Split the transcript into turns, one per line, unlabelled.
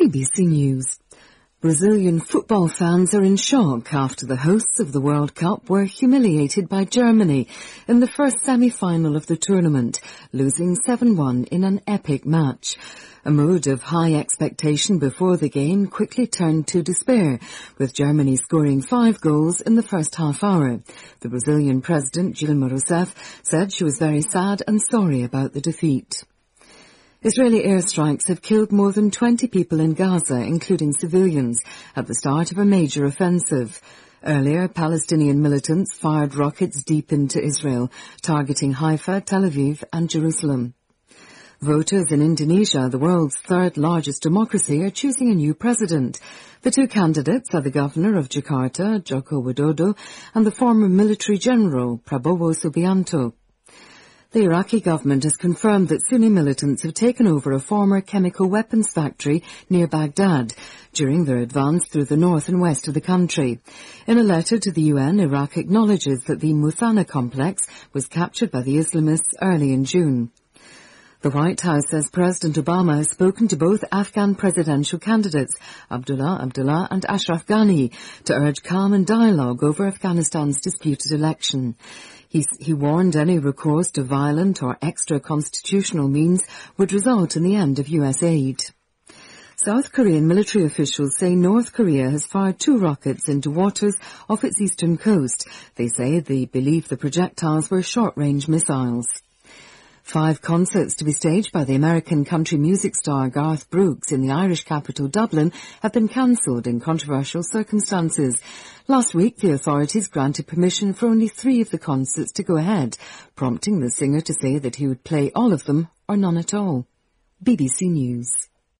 BBC News. Brazilian football fans are in shock after the hosts of the World Cup were humiliated by Germany in the first semi-final of the tournament, losing 7-1 in an epic match. A mood of high expectation before the game quickly turned to despair, with Germany scoring 5 goals in the first half hour. The Brazilian president, Dilma Rousseff, said she was very sad and sorry about the defeat. Israeli airstrikes have killed more than 20 people in Gaza, including civilians, at the start of a major offensive. Earlier, Palestinian militants fired rockets deep into Israel, targeting Haifa, Tel Aviv and Jerusalem. Voters in Indonesia, the world's third largest democracy, are choosing a new president. The two candidates are the governor of Jakarta, Joko Widodo, and the former military general, Prabowo Subianto. The Iraqi government has confirmed that Sunni militants have taken over a former chemical weapons factory near Baghdad during their advance through the north and west of the country. In a letter to the UN, Iraq acknowledges that the Muthanna complex was captured by the Islamists early in June. The White House says President Obama has spoken to both Afghan presidential candidates, Abdullah Abdullah and Ashraf Ghani, to urge calm and dialogue over Afghanistan's disputed election. He warned any recourse to violent or extra-constitutional means would result in the end of U.S. aid. South Korean military officials say North Korea has fired 2 rockets into waters off its eastern coast. They say they believe the projectiles were short-range missiles. 5 concerts to be staged by the American country music star Garth Brooks in the Irish capital Dublin have been cancelled in controversial circumstances. Last week, the authorities granted permission for only 3 of the concerts to go ahead, prompting the singer to say that he would play all of them or none at all. BBC News.